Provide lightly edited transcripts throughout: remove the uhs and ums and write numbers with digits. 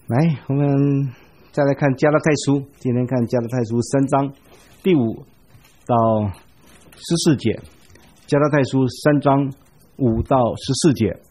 来，我们再来看加拉太书，今天看加拉太书3章第5到14节。加拉太书3章5到14节。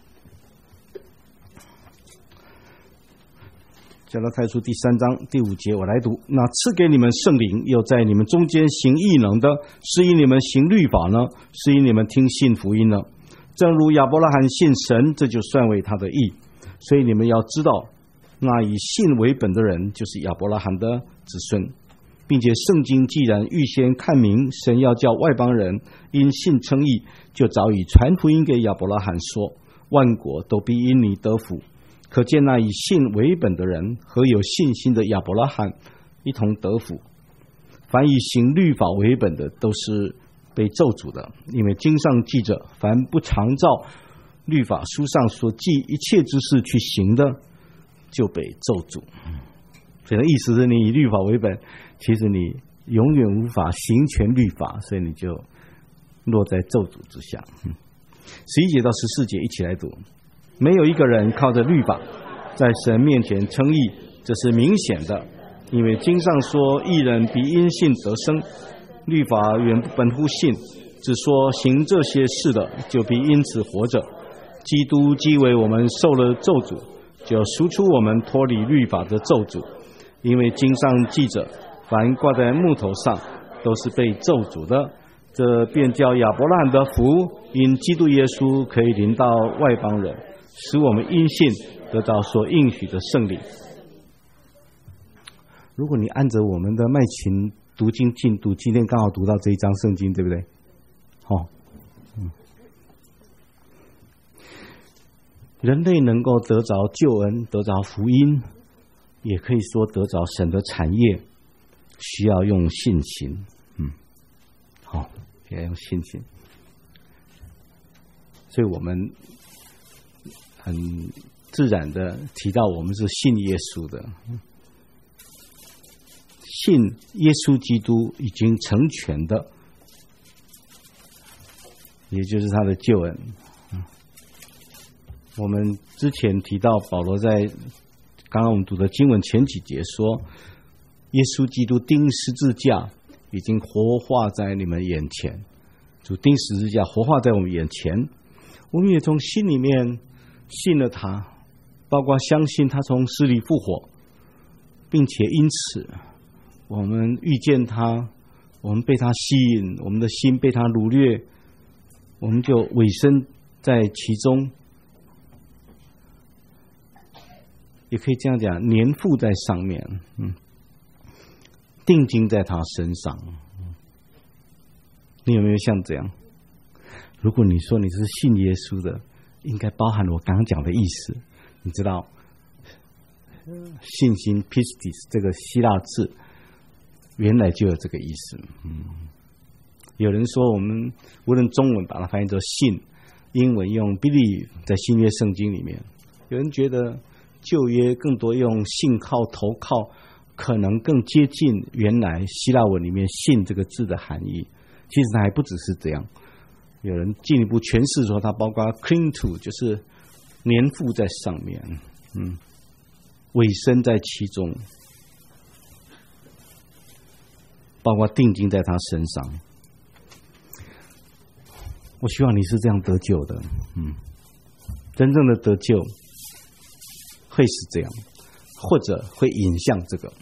加拉太书第3章第5节，我来读。那赐给你们圣灵，又在你们中间行异能的，是因你们行律法呢，是因你们听信福音呢？正如亚伯拉罕信神，这就算为他的义。所以你们要知道，那以信为本的人，就是亚伯拉罕的子孙，并且圣经既然预先看明，神要叫外邦人因信称义，就早已传福音给亚伯拉罕说，万国都必因你得福。可见那以信为本的人和有信心的亚伯拉罕一同得福。凡以行律法为本的，都是被咒诅的，因为经上记着，凡不常照律法书上所记一切之事去行的，就被咒诅。所以意思是你以律法为本，其实你永远无法行全律法，所以你就落在咒诅之下。11节到14节一起来读。没有一个人靠着律法在神面前称义，这是明显的，因为经上说，义人必因信得生。律法原本乎信，只说行这些事的就必因此活着。基督既为我们受了咒诅，就赎出我们脱离律法的咒诅，因为经上记着，凡挂在木头上都是被咒诅的。这便叫亚伯拉罕的福，因基督耶稣可以临到外邦人，使我们因信得到所应许的圣灵。如果你按着我们的麦琴读经进度，今天刚好读到这一章圣经，对不对？人类能够得着救恩，得着福音，也可以说得着神的产业，需要用信心。要用信心。所以我们很自然的提到，我们是信耶稣的，信耶稣基督已经成全的，也就是他的救恩。我们之前提到保罗在刚刚我们读的经文前几节说，耶稣基督钉十字架已经活化在你们眼前，主钉十字架活化在我们眼前，我们也从心里面信了他，包括相信他从死里复活，并且因此我们遇见他，我们被他吸引，我们的心被他掳掠，我们就委身在其中，也可以这样讲，粘附在上面，定睛在他身上。你有没有像这样？如果你说你是信耶稣的，应该包含我刚刚讲的意思。你知道信心 pistis 这个希腊字原来就有这个意思。有人说我们无论中文把它翻译作信，英文用 believe 在新约圣经里面，有人觉得旧约更多用信靠投靠，可能更接近原来希腊文里面信这个字的含义。其实它还不只是这样，有人进一步诠释说它包括 cling to， 就是粘附在上面，委身在其中，包括定睛在他身上。我希望你是这样得救的，真正的得救会是这样，或者会引向这个。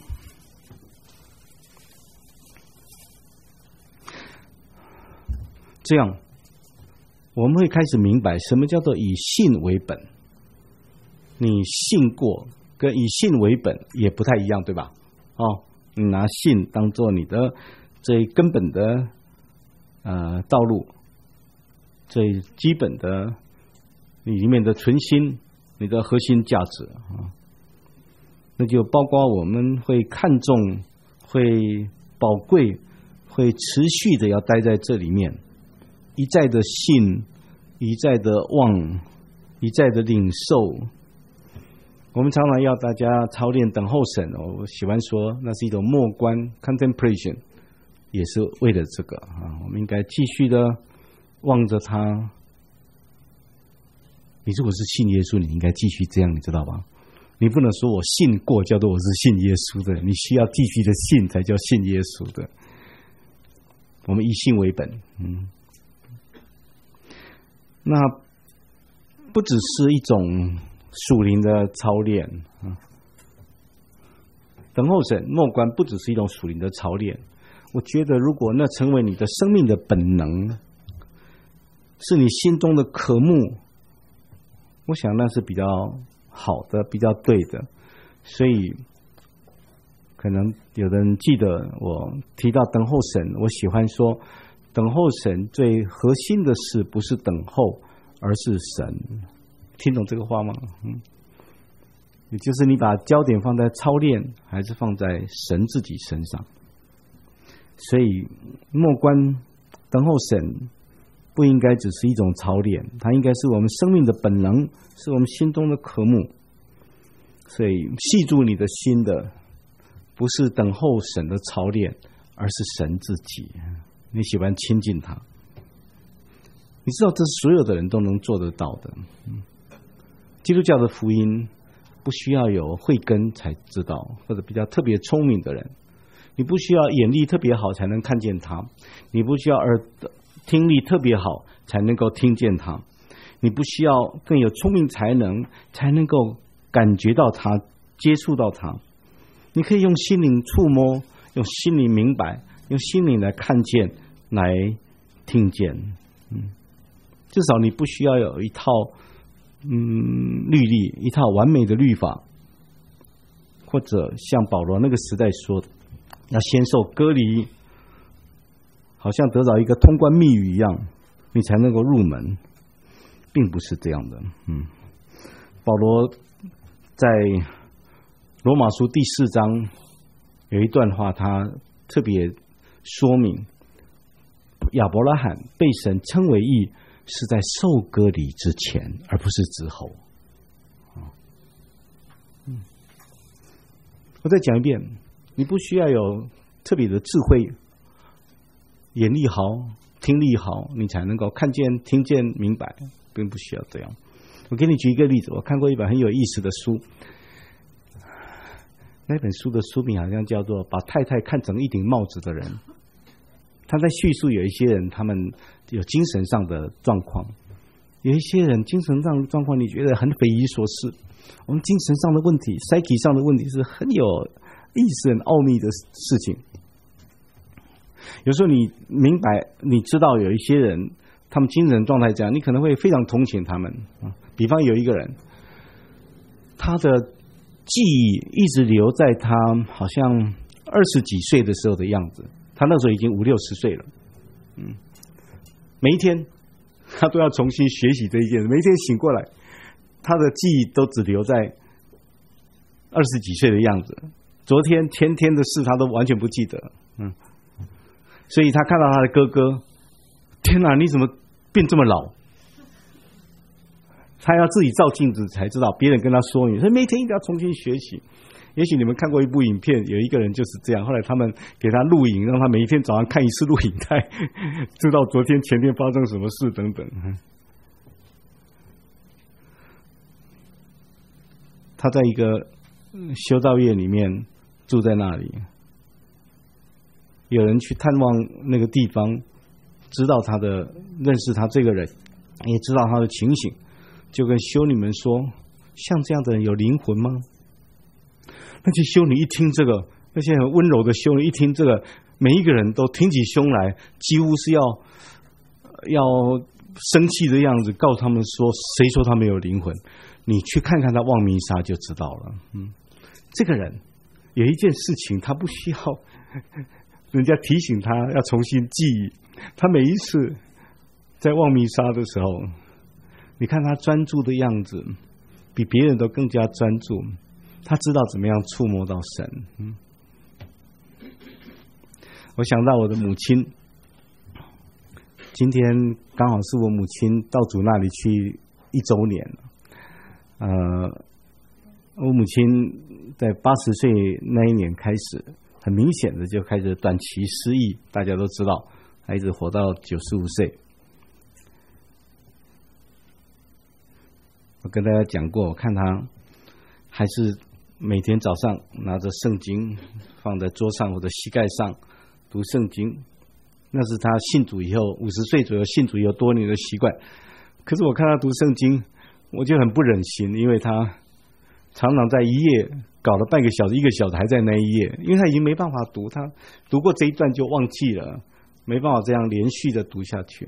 这样我们会开始明白什么叫做以信为本。你信过跟以信为本也不太一样，对吧？你拿信当做你的最根本的道路，最基本的你里面的存心，你的核心价值那就包括我们会看重，会宝贵，会持续的要待在这里面，一再的信，一再的望，一再的领受。我们常常要大家操练等候神，我喜欢说那是一种默观 contemplation， 也是为了这个我们应该继续的望着他。你如果是信耶稣，你应该继续这样，你知道吧？ 你不能说我信过叫做我是信耶稣的，你需要继续的信才叫信耶稣的。我们以信为本，那不只是一种属灵的操练啊。等候神默观不只是一种属灵的操练，我觉得如果那成为你的生命的本能，是你心中的渴慕，我想那是比较好的，比较对的。所以可能有人记得我提到等候神，我喜欢说等候神最核心的事不是等候，而是神。听懂这个话吗？也就是你把焦点放在操练还是放在神自己身上。所以默观等候神不应该只是一种操练，它应该是我们生命的本能，是我们心中的渴慕。所以系住你的心的不是等候神的操练，而是神自己。你喜欢亲近他，你知道这是所有的人都能做得到的。基督教的福音不需要有慧根才知道，或者比较特别聪明的人，你不需要眼力特别好才能看见他，你不需要听力特别好才能够听见他，你不需要更有聪明才能才能够感觉到他，接触到他。你可以用心灵触摸，用心灵明白，用心灵来看见，来听见。至少你不需要有一套律例，一套完美的律法，或者像保罗那个时代说的，要先受割礼，好像得到一个通关密语一样，你才能够入门，并不是这样的。保罗在罗马书第4章有一段话，他特别说明亚伯拉罕被神称为义是在受割礼之前，而不是之后。我再讲一遍，你不需要有特别的智慧，眼力好，听力好，你才能够看见、听见、明白，并不需要这样。我给你举一个例子，我看过一本很有意思的书，那本书的书名好像叫做《把太太看成一顶帽子的人》。他在叙述有一些人他们有精神上的状况，有一些人精神上的状况你觉得很匪夷所思，我们精神上的问题 psyche 上的问题是很有意思很奥秘的事情。有时候你明白你知道有一些人他们精神状态这样，你可能会非常同情他们。比方有一个人，他的记忆一直留在他好像20几岁的时候的样子，他那时候已经50、60岁了。每一天他都要重新学习这一件事，每一天醒过来他的记忆都只留在20几岁的样子，昨天前天的事他都完全不记得。所以他看到他的哥哥，天哪，你怎么变这么老？他要自己照镜子才知道，别人跟他说明，所以每天一定要重新学习。也许你们看过一部影片，有一个人就是这样，后来他们给他录影，让他每一天早上看一次录影带，知道昨天前天发生什么事等等。他在一个修道院里面住在那里，有人去探望那个地方，知道他的认识他这个人，也知道他的情形，就跟修女们说，像这样的人有灵魂吗？那些修女一听这个，那些很温柔的修女一听这个，每一个人都挺起胸来，几乎是要生气的样子，告诉他们说，谁说他没有灵魂？你去看看他望弥撒就知道了。这个人有一件事情他不需要人家提醒他要重新记忆，他每一次在望弥撒的时候，你看他专注的样子比别人都更加专注，他知道怎么样触摸到神。我想到我的母亲，今天刚好是我母亲到主那里去1周年了。我母亲在80岁那一年开始，很明显的就开始短期失忆，大家都知道，她一直活到95岁。我跟大家讲过，我看她还是每天早上拿着圣经放在桌上或者膝盖上读圣经，那是他信主以后50岁左右信主以后多年的习惯。可是我看他读圣经，我就很不忍心，因为他常常在一页搞了半个小时、1个小时还在那一页，因为他已经没办法读，他读过这一段就忘记了，没办法这样连续的读下去。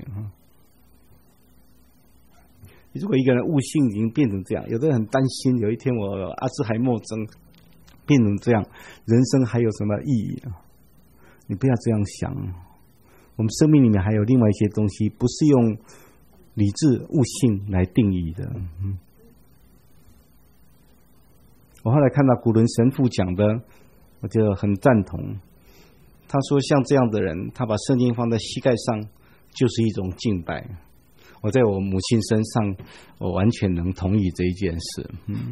如果一个人悟性已经变成这样，有的人很担心，有一天我阿兹海默症变成这样，人生还有什么意义啊？你不要这样想，我们生命里面还有另外一些东西，不是用理智悟性来定义的。我后来看到古伦神父讲的，我就很赞同。他说像这样的人，他把圣经放在膝盖上就是一种敬拜。我在我母亲身上，我完全能同意这一件事。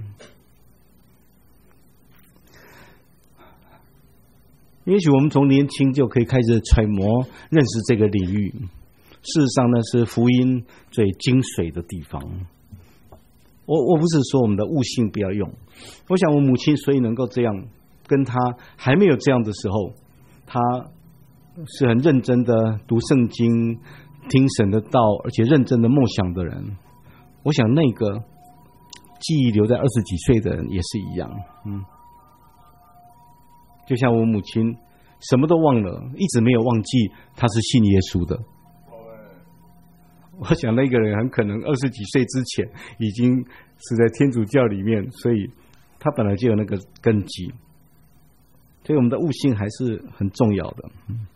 也许我们从年轻就可以开始揣摩认识这个领域，事实上呢是福音最精髓的地方。我不是说我们的悟性不要用，我想我母亲所以能够这样，跟她还没有这样的时候，她是很认真的读圣经、听神的道，而且认真的梦想的人。我想那个记忆留在20几岁的人也是一样。就像我母亲什么都忘了，一直没有忘记她是信耶稣的。我想那个人很可能20几岁之前已经是在天主教里面，所以他本来就有那个根基。所以我们的悟性还是很重要的。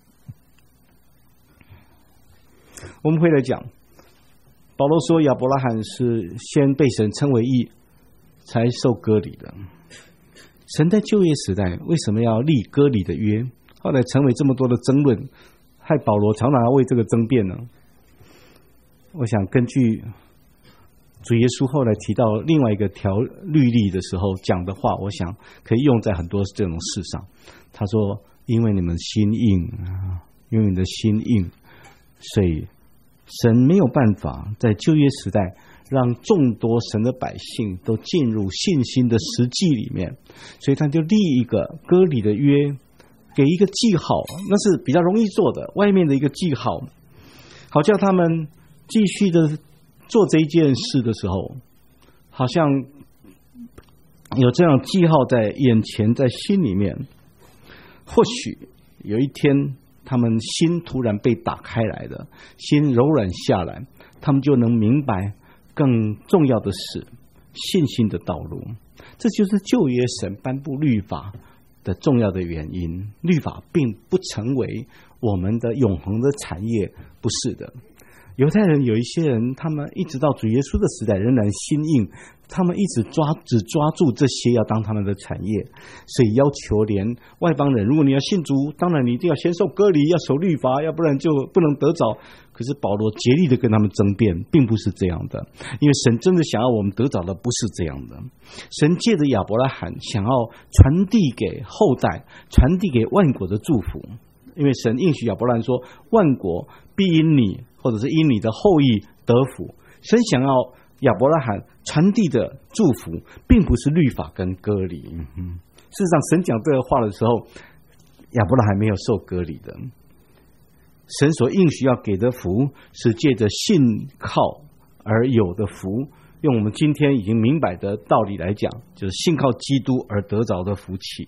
我们会来讲，保罗说亚伯拉罕是先被神称为义，才受割礼的。神在旧约时代为什么要立割礼的约？后来成为这么多的争论，害保罗常常要为这个争辩呢？我想根据主耶稣后来提到另外一个条律例的时候讲的话，我想可以用在很多这种事上。他说因为你们心硬，因为你的心硬，所以神没有办法在旧约时代让众多神的百姓都进入信心的实际里面，所以他就立一个割礼的约，给一个记号，那是比较容易做的，外面的一个记号，好叫他们继续的做这一件事的时候，好像有这样记号在眼前，在心里面。或许有一天他们心突然被打开来的，心柔软下来，他们就能明白更重要的是信心的道路。这就是旧约神颁布律法的重要的原因。律法并不成为我们的永恒的产业，不是的。犹太人有一些人，他们一直到主耶稣的时代仍然心硬，他们一直只抓住这些要当他们的产业，所以要求连外邦人，如果你要信主，当然你一定要先受割礼，要守律法，要不然就不能得着。可是保罗竭力的跟他们争辩，并不是这样的，因为神真的想要我们得着的不是这样的。神借着亚伯拉罕想要传递给后代，传递给万国的祝福，因为神应许亚伯拉罕说，万国必因你或者是因你的后裔得福。神想要亚伯拉罕传递的祝福并不是律法跟割礼。事实上神讲这个话的时候，亚伯拉罕没有受割礼的。神所应许要给的福是借着信靠而有的福，用我们今天已经明白的道理来讲，就是信靠基督而得着的福气。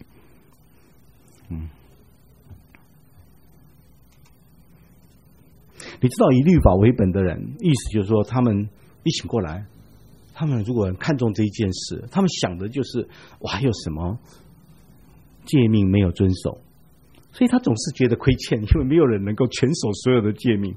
你知道以律法为本的人，意思就是说他们一起过来，他们如果看重这一件事，他们想的就是我还有什么诫命没有遵守，所以他总是觉得亏欠，因为没有人能够全守所有的诫命。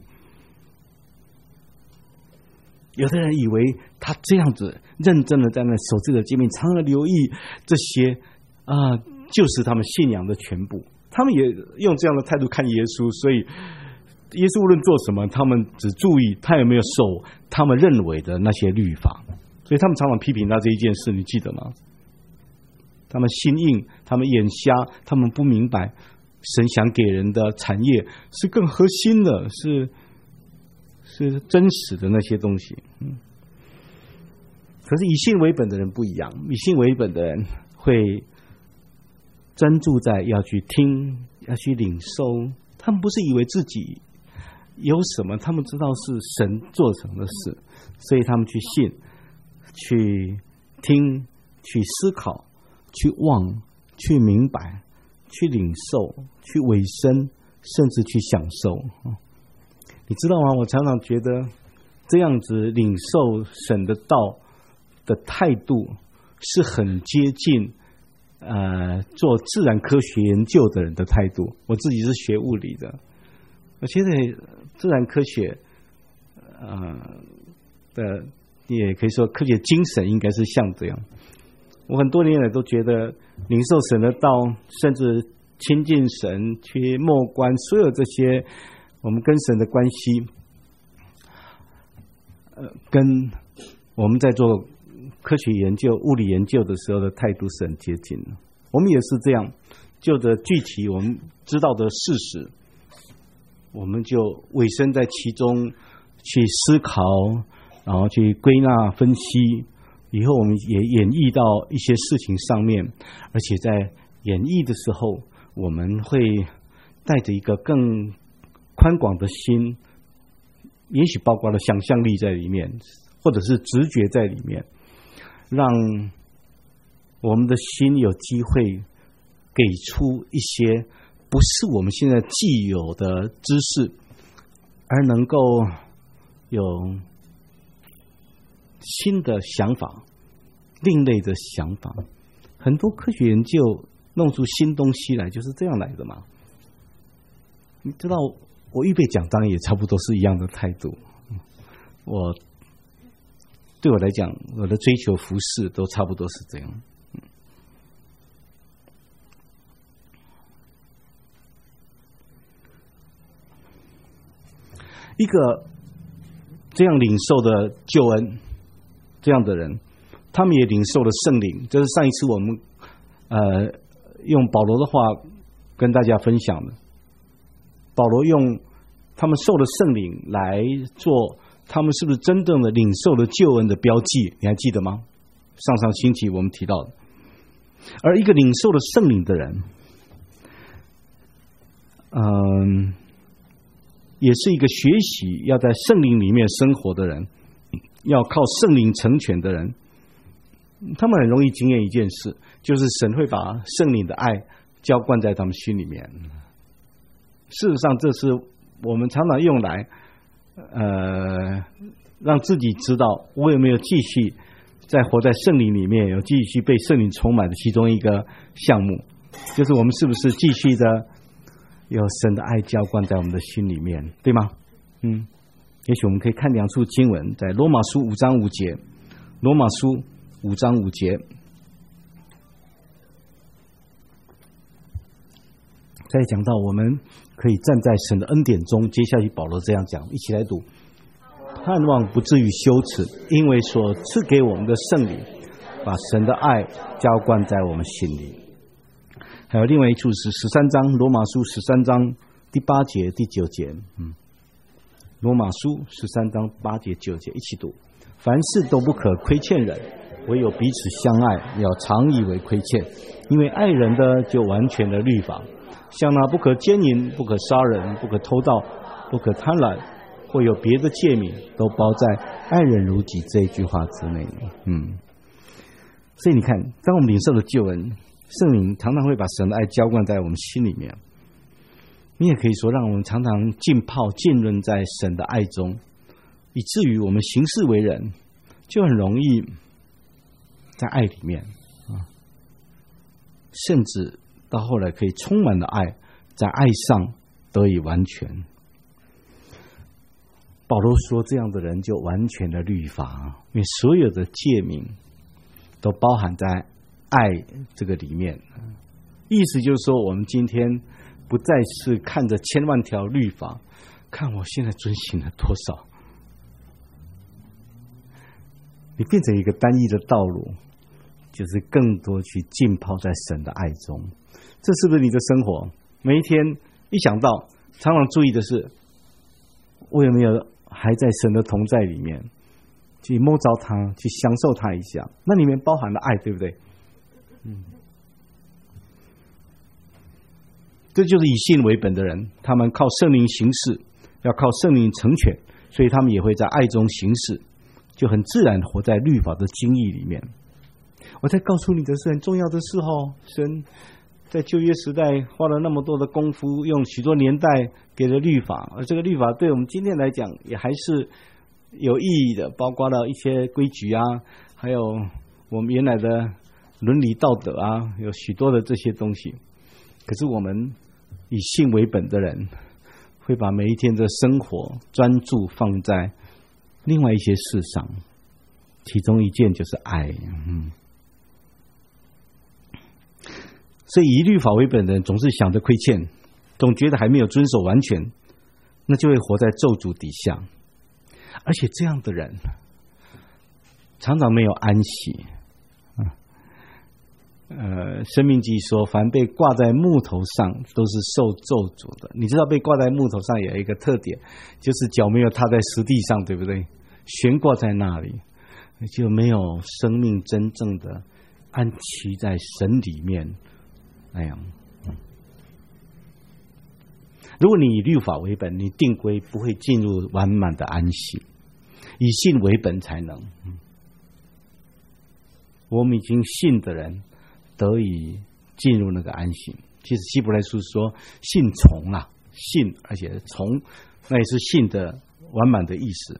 有的人以为他这样子认真的在那守这个诫命，常常留意这些就是他们信仰的全部。他们也用这样的态度看耶稣，所以耶稣无论做什么，他们只注意他有没有守他们认为的那些律法，所以他们常常批评他这一件事，你记得吗？他们心硬，他们眼瞎，他们不明白神想给人的产业是更核心的，是真实的那些东西。 可是以信为本的人不一样，以信为本的人会专注在要去听，要去领受。他们不是以为自己有什么，他们知道是神做成的事，所以他们去信，去听，去思考，去望，去明白，去领受，去委身，甚至去享受。你知道吗？我常常觉得这样子领受神的道的态度是很接近做自然科学研究的人的态度。我自己是学物理的，我觉得自然科学的也可以说科学精神应该是像这样。我很多年来都觉得领受神的道，甚至亲近神，去默观所有这些我们跟神的关系，跟我们在做科学研究、物理研究的时候的态度是很接近的。我们也是这样，就着具体我们知道的事实，我们就委身在其中去思考，然后去归纳分析，以后我们也演绎到一些事情上面，而且在演绎的时候，我们会带着一个更宽广的心，也许包括了想象力在里面，或者是直觉在里面，让我们的心有机会给出一些不是我们现在既有的知识，而能够有新的想法，另类的想法。很多科学研究弄出新东西来就是这样来的嘛。你知道我预备讲章也差不多是一样的态度。对我来讲，我的追求服事都差不多是这样。一个这样领受的救恩，这样的人，他们也领受了圣灵。这是上一次我们用保罗的话跟大家分享的。保罗用他们受了圣灵来做他们是不是真正的领受了救恩的标记，你还记得吗？上星期我们提到的。而一个领受了圣灵的人，也是一个学习要在圣灵里面生活的人，要靠圣灵成全的人。他们很容易经验一件事，就是神会把圣灵的爱浇灌在他们心里面。事实上，这是我们常常用来让自己知道我有没有继续在活在圣灵里面，有继续被圣灵充满的其中一个项目，就是我们是不是继续的有神的爱浇灌在我们的心里面，对吗？也许我们可以看两处经文，在罗马书5章5节，罗马书5章5节，在讲到我们可以站在神的恩典中，接下去保罗这样讲，一起来读：盼望不至于羞耻，因为所赐给我们的圣灵把神的爱浇灌在我们心里。还有另外一处是13章，罗马书13章第8节第9节，罗马书13章8节9节，一起读：凡事都不可亏欠人，唯有彼此相爱，要常以为亏欠，因为爱人的就完全的律法，像那不可奸淫，不可杀人，不可偷盗，不可贪婪，或有别的诫命，都包在爱人如己这一句话之内。所以你看，当我们领受了救恩，圣灵常常会把神的爱浇灌在我们心里面。你也可以说，让我们常常浸泡浸润在神的爱中，以至于我们行事为人就很容易在爱里面甚至到后来可以充满了爱，在爱上得以完全。保罗说，这样的人就完全的律法，因为所有的诫命都包含在爱这个里面。意思就是说，我们今天不再是看着千万条律法，看我现在遵行了多少，你变成一个单一的道路，就是更多去浸泡在神的爱中。这是不是你的生活？每一天一想到，常常注意的是，我有没有还在神的同在里面？ 去摸着它，去享受它一下，那里面包含了爱，对不对？这就是以信为本的人，他们靠圣灵行事，要靠圣灵成全，所以他们也会在爱中行事，就很自然活在律法的经义里面。我再告诉你的是很重要的事哦，神在旧约时代花了那么多的功夫，用许多年代给了律法，而这个律法对我们今天来讲也还是有意义的，包括了一些规矩啊，还有我们原来的伦理道德啊，有许多的这些东西。可是我们以信为本的人，会把每一天的生活专注放在另外一些事上，其中一件就是爱。所以以律法为本的人总是想着亏欠，总觉得还没有遵守完全，那就会活在咒诅底下。而且这样的人常常没有安息。申命记说，凡被挂在木头上都是受咒诅的。你知道被挂在木头上有一个特点，就是脚没有踏在实地上，对不对？悬挂在那里，就没有生命真正的安息在神里面那样。如果你以律法为本，你定规不会进入完满的安息，以信为本才能。我们已经信的人得以进入那个安息。其实希伯来书说信从啦，信而且从，那也是信的完满的意思。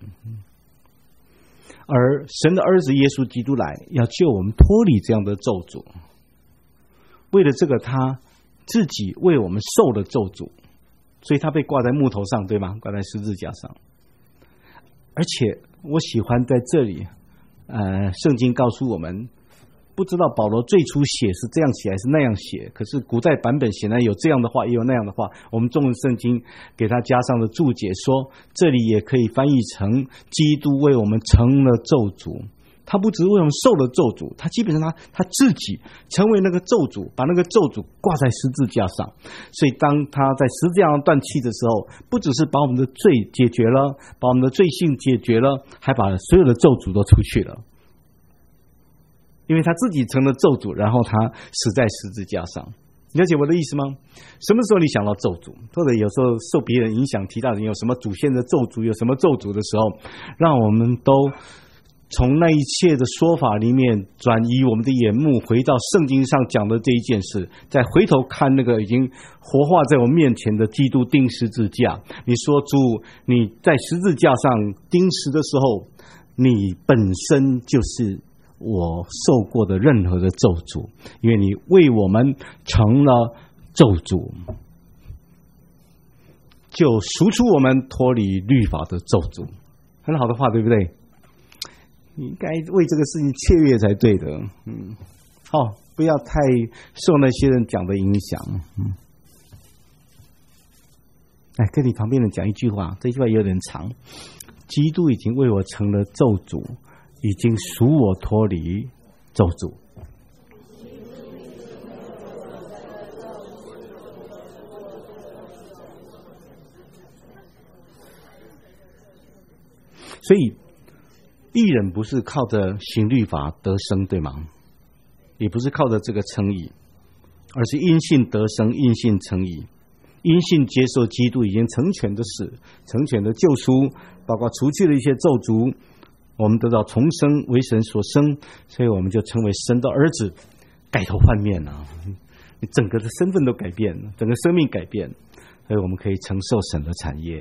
而神的儿子耶稣基督来，要救我们脱离这样的咒诅。为了这个，他自己为我们受了咒诅，所以他被挂在木头上，对吗？挂在十字架上。而且我喜欢在这里，圣经告诉我们，不知道保罗最初写是这样写还是那样写，可是古代版本显然有这样的话，也有那样的话。我们中文圣经给他加上了注解，说这里也可以翻译成基督为我们成了咒诅。他不只为我们受了咒诅，他基本上他自己成为那个咒诅，把那个咒诅挂在十字架上。所以当他在十字架上断气的时候，不只是把我们的罪解决了，把我们的罪性解决了，还把所有的咒诅都出去了。因为他自己成了咒诅，然后他死在十字架上。了解我的意思吗？什么时候你想到咒诅，或者有时候受别人影响，提到你有什么祖先的咒诅，有什么咒诅的时候，让我们都从那一切的说法里面转移我们的眼目，回到圣经上讲的这一件事，再回头看那个已经活化在我面前的基督钉十字架。你说主，你在十字架上钉死的时候，你本身就是我受过的任何的咒诅，因为你为我们成了咒诅，就赎出我们脱离律法的咒诅。很好的话，对不对？你应该为这个事情雀跃才对的。好，不要太受那些人讲的影响。来跟你旁边人讲一句话，这句话有点长。基督已经为我成了咒诅，已经赎我脱离咒诅。所以义人不是靠着行律法得生，对吗？也不是靠着这个称义，而是因信得生，因信称义，因信接受基督已经成全的死，成全的救赎，包括除去了一些咒诅，我们得到重生，为神所生，所以我们就成为神的儿子，改头换面了。你整个的身份都改变了，整个生命改变，所以我们可以承受神的产业。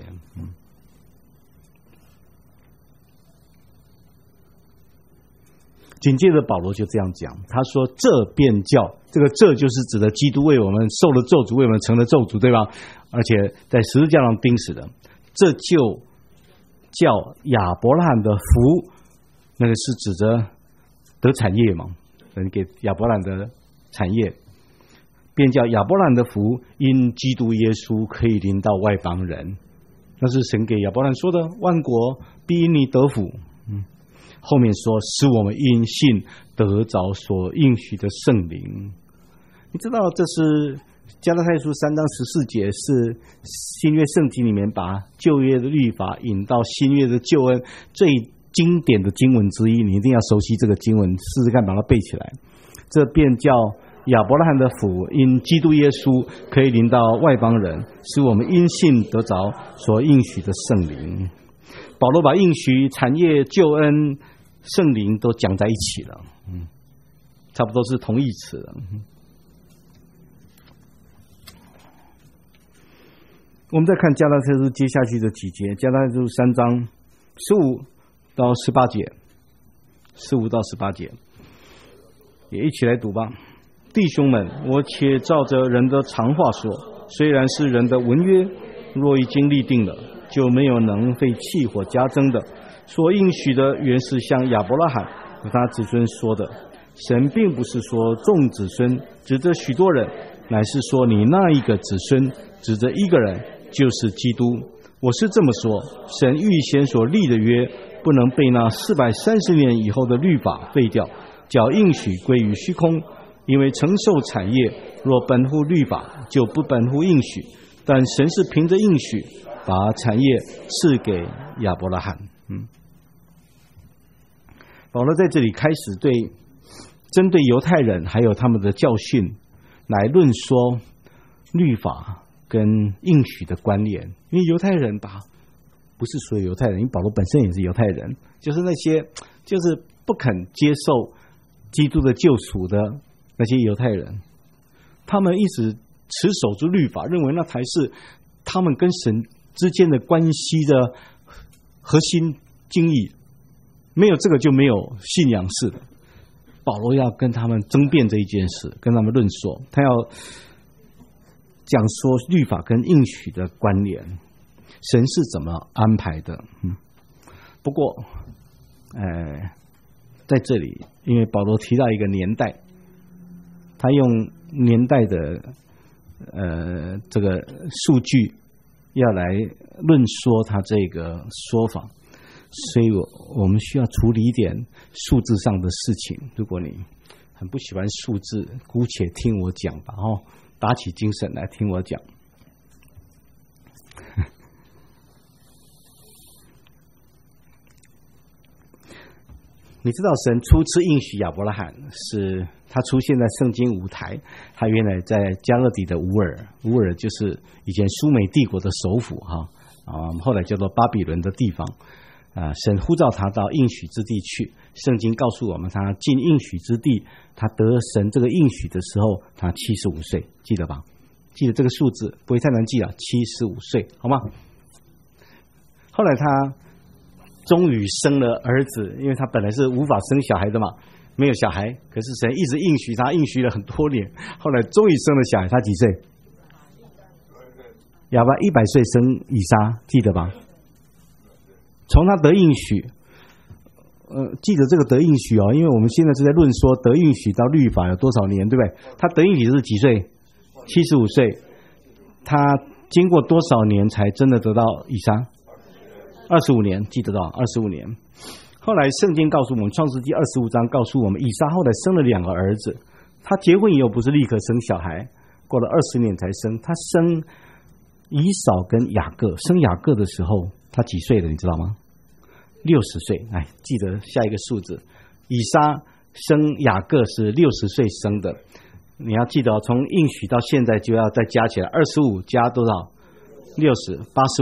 紧接着保罗就这样讲，他说这便叫，这个这就是指的基督为我们受了咒诅，为我们成了咒诅，对吧？而且在十字架上钉死的，这就叫亚伯拉罕的福，那个是指着得产业嘛，神给亚伯拉罕的产业，便叫亚伯拉罕的福因基督耶稣可以临到外邦人，那是神给亚伯拉罕说的，万国必因你得福。后面说使我们因信得着所应许的圣灵。你知道这是加拉太书3章14节，是新约圣经里面把旧约的律法引到新约的救恩最经典的经文之一，你一定要熟悉这个经文，试试看把它背起来。这便叫亚伯拉罕的福，因基督耶稣可以临到外邦人，使我们因信得着所应许的圣灵。保罗把应许、产业、救恩、圣灵都讲在一起了，差不多是同义词了。我们再看加拉太书接下去的几节，加拉太书3章15到18节，15到18节，也一起来读吧。弟兄们，我且照着人的常话说，虽然是人的文约，若已经立定了，就没有能费气或加增的。所应许的原是像亚伯拉罕和他子孙说的，神并不是说众子孙指着许多人，乃是说你那一个子孙指着一个人，就是基督。我是这么说，神预先所立的约，不能被那430年以后的律法废掉，叫应许归于虚空。因为承受产业若本乎律法，就不本乎应许，但神是凭着应许把产业赐给亚伯拉罕。保罗在这里开始针对犹太人还有他们的教训来论说律法跟应许的关联。因为犹太人不是所有犹太人，因为保罗本身也是犹太人，就是那些就是不肯接受基督的救赎的那些犹太人，他们一直持守住律法，认为那才是他们跟神之间的关系的核心精义，没有这个就没有信仰式的。保罗要跟他们争辩这一件事，跟他们论说，他要讲说律法跟应许的关联，神是怎么安排的。不过在这里因为保罗提到一个年代，他用年代的这个数据要来论说他这个说法，所以我们需要处理一点数字上的事情。如果你很不喜欢数字，姑且听我讲吧，打起精神来听我讲。你知道神初次应许亚伯拉罕是他出现在圣经舞台，他原来在加勒底的乌尔就是以前苏美帝国的首府后来叫做巴比伦的地方。神呼召他到应许之地去，圣经告诉我们他进应许之地，他得神这个应许的时候他75岁，记得吧？记得这个数字不会太难记了，75岁，好吗？后来他终于生了儿子，因为他本来是无法生小孩的嘛，没有小孩，可是神一直应许他，应许了很多年，后来终于生了小孩。他几岁？亚伯100岁生以撒，记得吧？从他得应许，记得这个得应许因为我们现在是在论说得应许到律法有多少年，对不对？他得应许是几岁？75岁。他经过多少年才真的得到以撒？25年，记得到25年。后来圣经告诉我们，创世纪25章告诉我们，以撒后来生了2个儿子。他结婚以后不是立刻生小孩，过了20年才生。他生以扫跟雅各，生雅各的时候他几岁了你知道吗？60岁。记得下一个数字，以撒生雅各是60岁生的。你要记得从应许到现在就要再加起来，25加多少？60，85。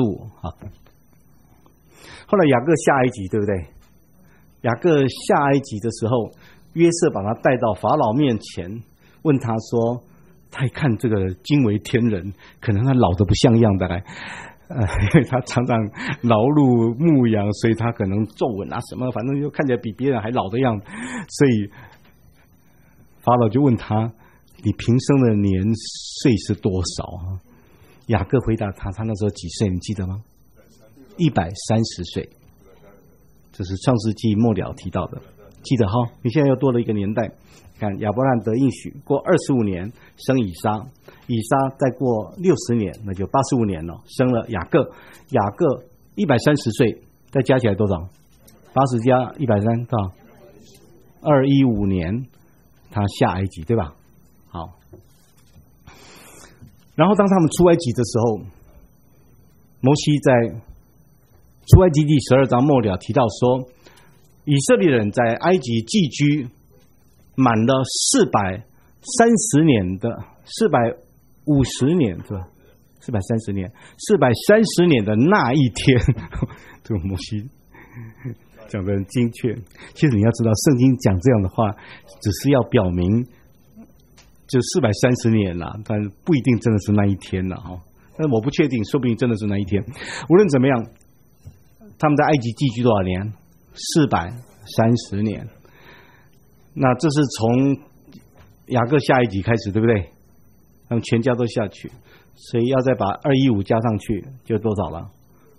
后来雅各下埃及，对不对？雅各下埃及的时候，约瑟把他带到法老面前，问他说，他一看这个惊为天人，可能他老得不像样的因为他常常劳碌牧羊，所以他可能皱纹什么，反正就看起来比别人还老的样子。所以法老就问他，你平生的年岁是多少？雅各回答他那时候几岁你记得吗？130岁。这是创世纪末了提到的，记得你现在又多了一个年代。看亚伯拉罕得应许，过25年生以撒，以撒再过60年，那就85年了，生了雅各。雅各130岁，再加起来多少？80加130多少？215年他下埃及，对吧？好，然后当他们出埃及的时候，摩西在出埃及第12章末了提到说， 以色列人在埃及寄居满了430年的450年是吧？430年，430年的那一天，这个摩西讲得很精确。其实你要知道，圣经讲这样的话，只是要表明就430年啦，但不一定真的是那一天了哈。但是我不确定，说不定真的是那一天。无论怎么样，他们在埃及寄居多少年？430年。那这是从雅各下埃及开始，对不对？他们全家都下去，所以要再把215加上去，就多少了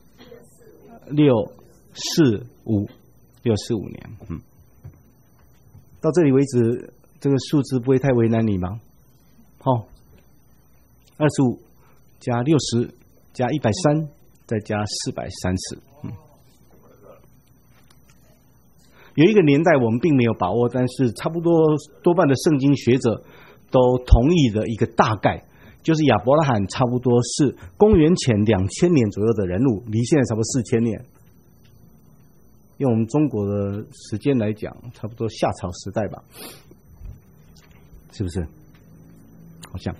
？645年。到这里为止，这个数字不会太为难你吗？好，25加60加130，再加430。有一个年代我们并没有把握，但是差不多多半的圣经学者都同意的一个大概，就是亚伯拉罕差不多是公元前2000年左右的人物，离现在差不多4000年。用我们中国的时间来讲，差不多夏朝时代吧，是不是？好像。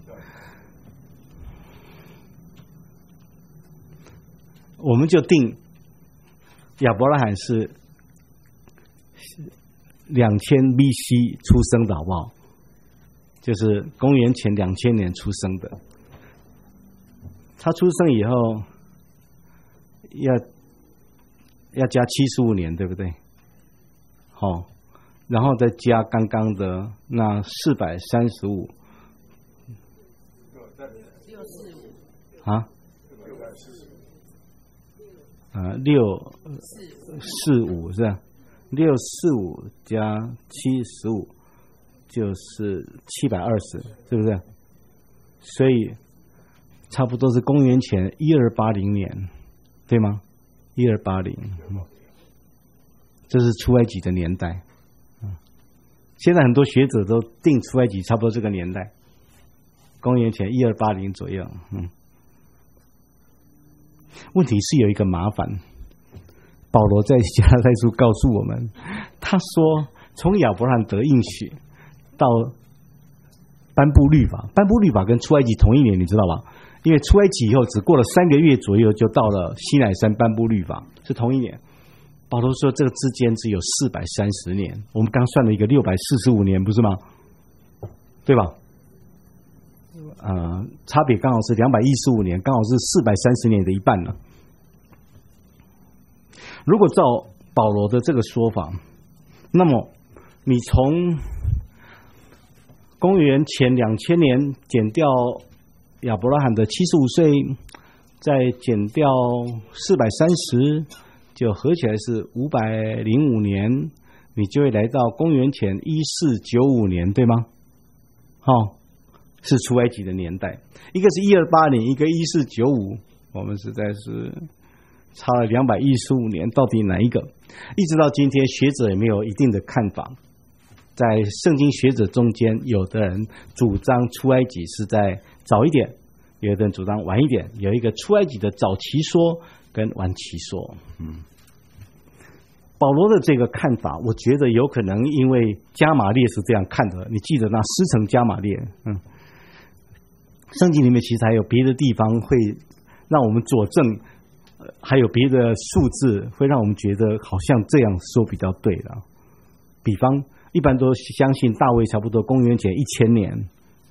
我们就定亚伯拉罕是2000 BC 出生的，好不好？就是公元前2000年出生的。他出生以后要加75年，对不对？好，然后再加刚刚的那435啊，645是吧？645加75就是720，是不是？所以差不多是公元前1280年，对吗？1280，这是出埃及的年代。现在很多学者都定出埃及差不多这个年代，公元前1280左右。问题是有一个麻烦，保罗在加拉太书告诉我们，他说从亚伯拉罕得应许到颁布律法，颁布律法跟出埃及同一年，你知道吧？因为出埃及以后只过了3个月左右，就到了西乃山颁布律法，是同一年。保罗说这个之间只有430年，我们刚算了一个645年，不是吗？对吧？差别刚好是215年，刚好是430年的一半了。如果照保罗的这个说法，那么你从公元前2000年减掉亚伯拉罕的75岁，再减掉430，就合起来是505年，你就会来到公元前1495年，对吗？是出埃及的年代，一个是1280，一个1495，我们实在是差了215年，到底哪一个？一直到今天，学者也没有一定的看法。在圣经学者中间，有的人主张出埃及是在早一点，有的人主张晚一点，有一个出埃及的早期说跟晚期说。保罗的这个看法，我觉得有可能因为加玛列是这样看的，你记得那师承加玛列，圣经里面其实还有别的地方会让我们佐证，还有别的数字会让我们觉得好像这样说比较对的。比方一般都相信大卫差不多公元前1000年，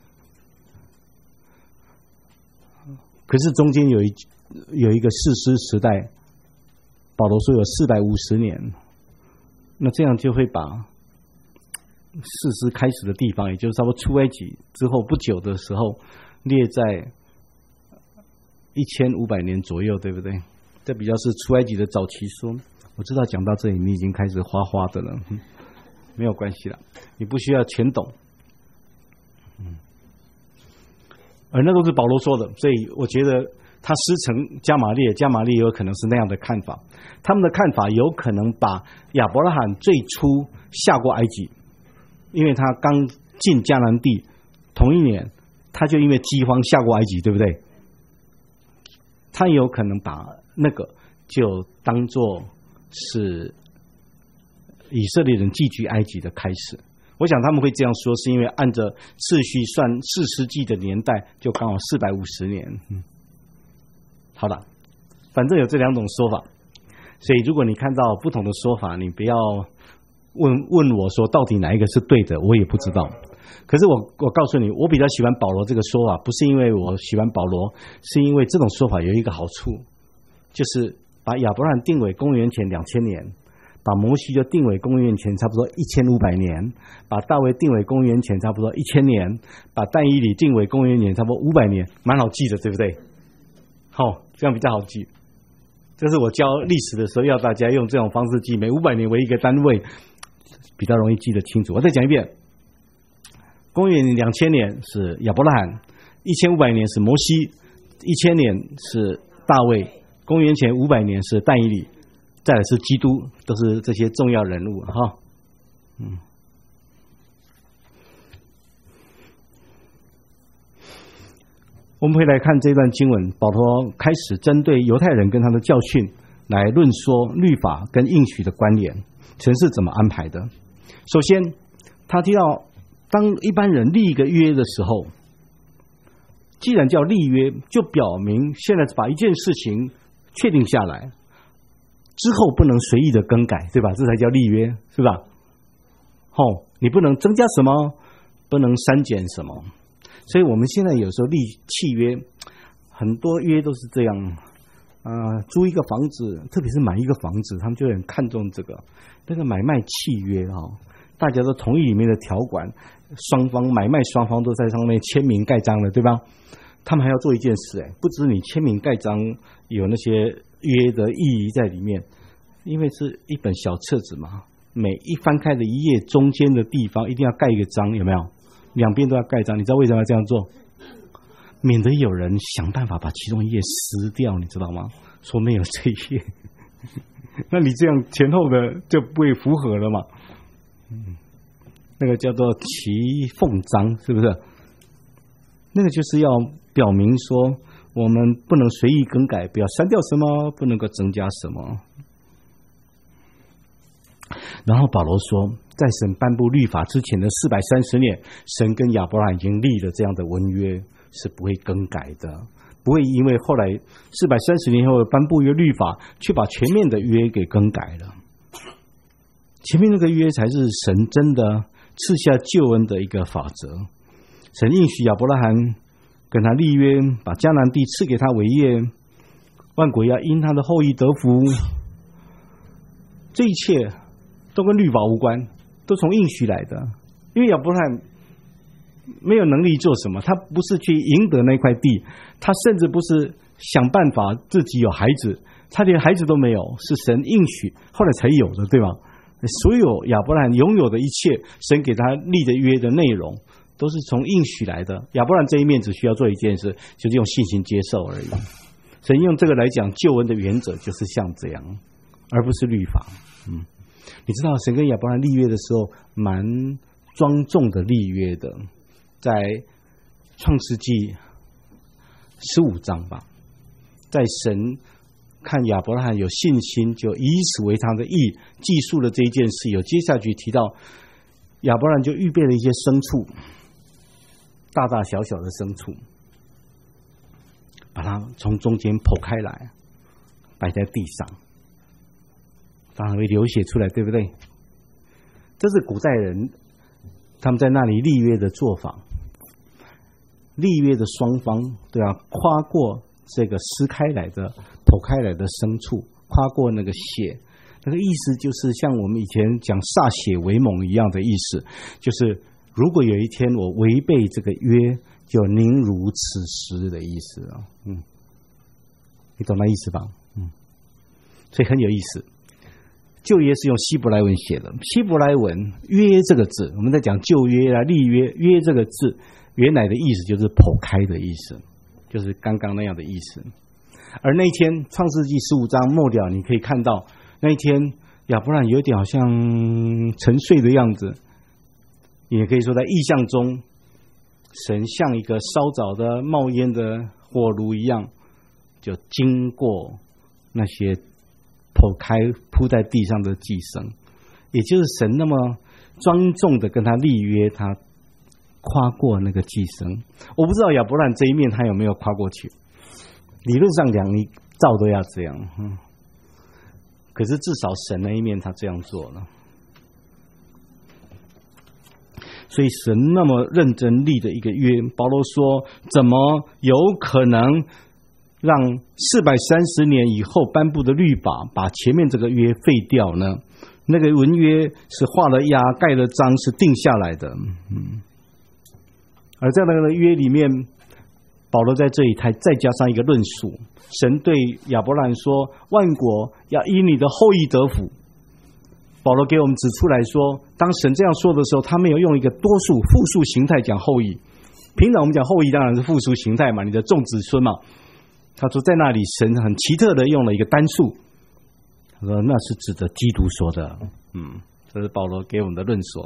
可是中间有一个士师时代，保罗说有450年，那这样就会把士师开始的地方，也就是差不多出埃及之后不久的时候，列在1500年左右，对不对？这比较是出埃及的早期说。我知道讲到这里你已经开始花花的了，没有关系了，你不需要全懂。而那都是保罗说的，所以我觉得他师承加玛列有可能是那样的看法。他们的看法有可能把亚伯拉罕最初下过埃及，因为他刚进迦南地同一年，他就因为饥荒下过埃及，对不对？他有可能把那个就当作是以色列人寄居埃及的开始。我想他们会这样说，是因为按着次序算士师记的年代，就刚好450年。好了，反正有这两种说法，所以如果你看到不同的说法，你不要问我说到底哪一个是对的，我也不知道。可是我告诉你，我比较喜欢保罗这个说法，不是因为我喜欢保罗，是因为这种说法有一个好处，就是把亚伯兰定为公元前2000年，把摩西就定为公元前差不多1500年，把大卫定为公元前差不多1000年，把但以理定为公元前差不多500年，蛮好记的，对不对？好，这样比较好记。这是我教历史的时候要大家用这种方式记，每500年为一个单位，比较容易记得清楚。我再讲一遍，公元2000年是亚伯拉罕，1500年是摩西，1000年是大卫，公元前500年是但以理，再来是基督，都是这些重要人物哈。我们会来看这段经文，保罗开始针对犹太人跟他的教训来论说律法跟应许的关联，神是怎么安排的。首先他提到，当一般人立一个约的时候，既然叫立约，就表明现在把一件事情确定下来之后不能随意的更改，对吧？这才叫立约，是吧？你不能增加什么，不能删减什么。所以我们现在有时候立契约，很多约都是这样租一个房子，特别是买一个房子，他们就很看重这个那个买卖契约大家都同意里面的条款，买卖双方都在上面签名盖章了，对吧？他们还要做一件事，不止你签名盖章有那些约的意义在里面，因为是一本小册子嘛，每一翻开的一页中间的地方一定要盖一个章，有没有？两边都要盖章，你知道为什么要这样做？免得有人想办法把其中一页撕掉，你知道吗？说没有这一页，那你这样前后的就不会符合了嘛。那个叫做骑缝章，是不是？那个就是要表明说，我们不能随意更改，不要删掉什么，不能够增加什么。然后保罗说，在神颁布律法之前的430年，神跟亚伯拉罕已经立了这样的文约，是不会更改的，不会因为后来430年后颁布一个律法，去把前面的约给更改了。前面那个约才是神真的赐下救恩的一个法则。神应许亚伯拉罕跟他立约，把迦南地赐给他为业，万国要因他的后裔得福。这一切都跟律法无关，都从应许来的。因为亚伯拉罕没有能力做什么，他不是去赢得那块地，他甚至不是想办法自己有孩子，他连孩子都没有，是神应许后来才有的，对吧？所有亚伯拉罕拥有的一切，神给他立的约的内容，都是从应许来的。亚伯拉罕这一面只需要做一件事，就是用信心接受而已。神用这个来讲救恩的原则，就是像这样，而不是律法。你知道神跟亚伯拉罕立约的时候，蛮庄重的立约的，在创世纪15章吧，在神看亚伯拉罕有信心，就以此为他的义，记述了这一件事。有接下去提到亚伯拉罕就预备了一些牲畜，大大小小的牲畜，把它从中间剖开来，摆在地上，当然会流血出来，对不对？这是古代人他们在那里立约的做法。立约的双方都要跨过这个撕开来的剖开来的牲畜，跨过那个血，那个意思就是像我们以前讲歃血为盟一样的意思，就是如果有一天我违背这个约，就宁如此时的意思。你懂那意思吧？所以很有意思。旧约是用希伯来文写的，希伯来文约这个字，我们在讲旧约立约，约这个字原来的意思就是剖开的意思，就是刚刚那样的意思。而那一天创世纪15章末了，你可以看到那一天亚伯拉罕有点好像沉睡的样子，也可以说在异象中，神像一个烧着的冒烟的火炉一样，就经过那些剖开铺在地上的寄生， 也就是神那么庄重的跟他立约，他跨过那个寄生。我不知道亚伯兰这一面他有没有跨过去，理论上讲你照都要这样，可是至少神那一面他这样做了。所以神那么认真立的一个约，保罗说怎么有可能让430年以后颁布的律法把前面这个约废掉呢？那个文约是画了押盖了章是定下来的，而在那个约里面，保罗在这里还再加上一个论述，神对亚伯兰说万国要因你的后裔得福。保罗给我们指出来说，当神这样说的时候，他没有用一个多数复数形态讲后裔。平常我们讲后裔当然是复数形态嘛，你的众子孙嘛。他说在那里神很奇特的用了一个单数，他说那是指着基督说的。这是保罗给我们的论说。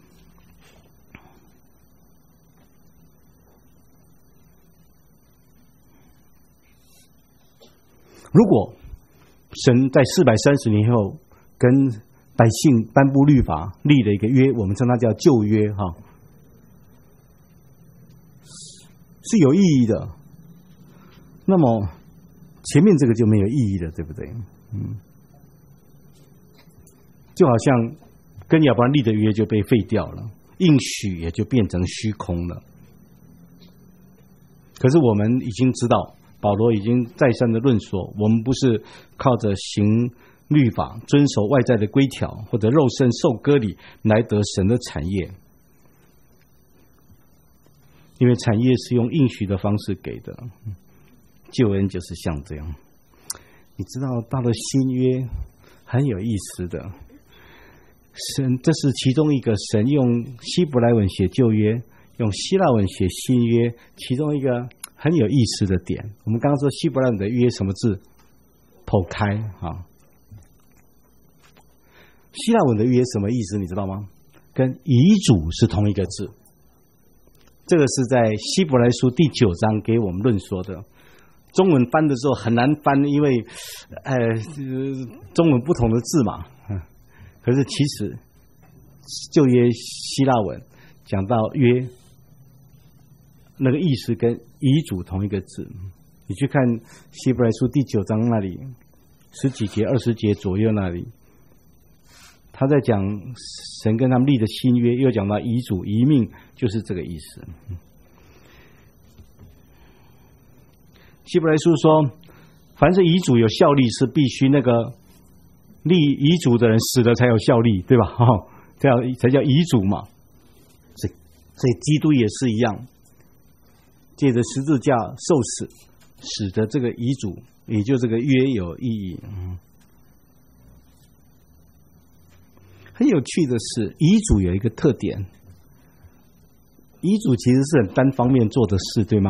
如果神在430年后跟百姓颁布律法，立了一个约，我们称它叫旧约，是有意义的。那么前面这个就没有意义了，对不对？就好像跟亚伯兰立的约就被废掉了，应许也就变成虚空了。可是我们已经知道，保罗已经再三的论说，我们不是靠着行律法遵守外在的规条或者肉身受割礼来得神的产业，因为产业是用应许的方式给的，救恩就是像这样。你知道到了新约很有意思的，神这是其中一个神用希伯来文写旧约，用希腊文写新约，其中一个很有意思的点。我们刚刚说希伯来文的约什么字？剖开啊。希腊文的约什么意思？你知道吗？跟遗嘱是同一个字。这个是在希伯来书第9章给我们论说的。中文翻的时候很难翻，因为中文不同的字嘛。可是其实旧约希腊文讲到约，那个意思跟遗嘱同一个字。你去看希伯来书第9章那里10几节20节左右那里，他在讲神跟他们立的新约，又讲到遗嘱遗命，就是这个意思。希伯来书说，凡是遗嘱有效力，是必须那个立遗嘱的人死了才有效力，对吧？这样才叫遗嘱嘛。所以基督也是一样，借着十字架受死，使得这个遗嘱，也就这个约有意义。很有趣的是，遗嘱有一个特点，遗嘱其实是很单方面做的事，对吗？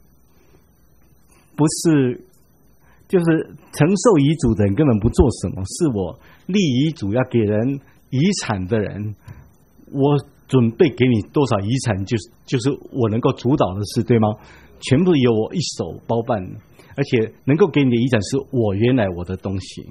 不是，就是承受遗嘱的人根本不做什么，是我立遗嘱要给人遗产的人，我准备给你多少遗产，就是我能够主导的事，对吗？全部由我一手包办，而且能够给你的遗产是我原来我的东西。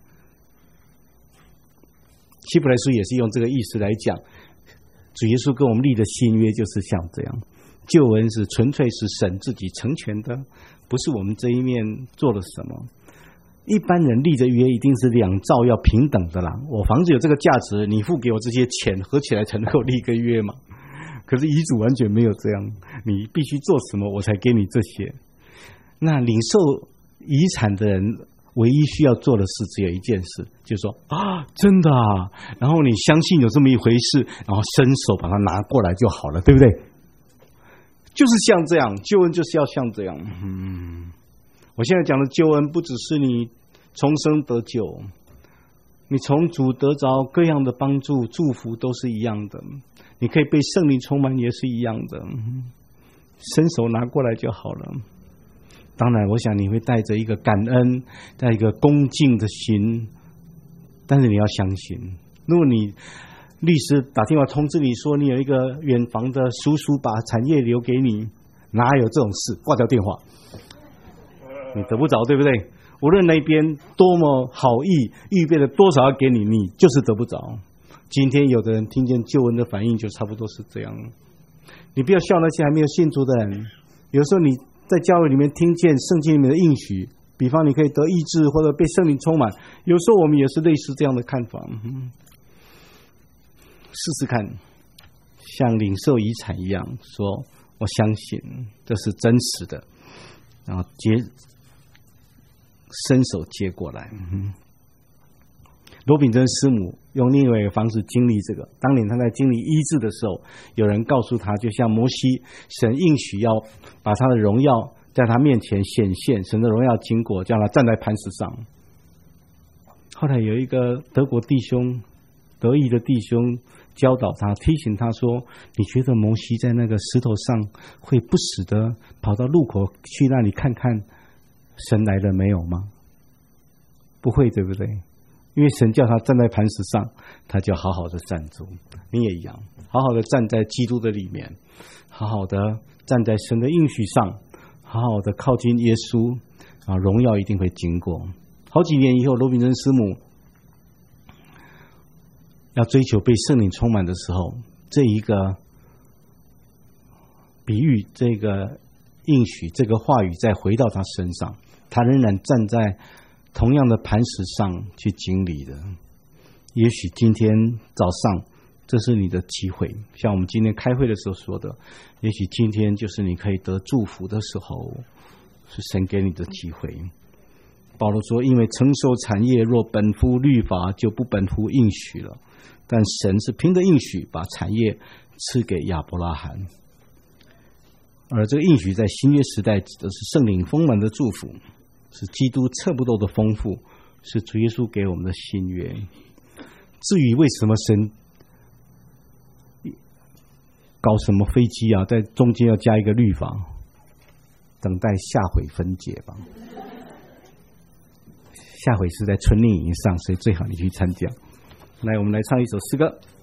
希伯来书也是用这个意思来讲，主耶稣跟我们立的新约就是像这样，救恩是纯粹是神自己成全的，不是我们这一面做了什么。一般人立的约一定是两造要平等的啦，我房子有这个价值，你付给我这些钱，合起来才能够立个约嘛。可是遗嘱完全没有这样，你必须做什么我才给你这些。那领受遗产的人唯一需要做的事只有一件事，就是说啊，真的啊，然后你相信有这么一回事，然后伸手把它拿过来就好了，对不对？就是像这样，救恩就是要像这样。我现在讲的救恩不只是你重生得救，你从主得着各样的帮助祝福都是一样的，你可以被圣灵充满也是一样的，伸手拿过来就好了。当然我想你会带着一个感恩，带一个恭敬的心，但是你要相信，如果你律师打电话通知你说你有一个远房的叔叔把产业留给你，哪有这种事？挂掉电话，你得不着，对不对？无论那边多么好意，预备了多少要给你，你就是得不着。 今天有的人听见救恩的反应就差不多是这样。你不要笑那些还没有信主的人，有时候你在教会里面听见圣经里面的应许，比方你可以得医治或者被圣灵充满，有时候我们也是类似这样的看法。试试看，像领受遗产一样说，我相信这是真实的，然后伸手接过来。罗秉珍师母用另外一个方式经历这个。当年他在经历医治的时候，有人告诉他，就像摩西，神应许要把他的荣耀在他面前显现，神的荣耀经过，叫他站在磐石上。后来有一个德国弟兄，德裔的弟兄教导他，提醒他说，你觉得摩西在那个石头上会不时的跑到路口去那里看看神来了没有吗？不会，对不对？因为神叫他站在磐石上，他就好好的站住。你也一样，好好的站在基督的里面，好好的站在神的应许上，好好的靠近耶稣，荣耀一定会经过。好几年以后，罗秉珍师母要追求被圣灵充满的时候，这一个比喻，这个应许，这个话语再回到他身上，他仍然站在同样的磐石上去经历的。也许今天早上这是你的机会，像我们今天开会的时候说的，也许今天就是你可以得祝福的时候，是神给你的机会。保罗说，因为承受产业若本乎律法，就不本乎应许了，但神是凭着应许把产业赐给亚伯拉罕。而这个应许在新约时代指的是圣灵丰满的祝福，是基督测不透的丰富，是主耶稣给我们的新约。至于为什么神搞什么飞机啊，在中间要加一个律法，等待下回分解吧。下回是在春令营上，所以最好你去参加。来，我们来唱一首诗歌。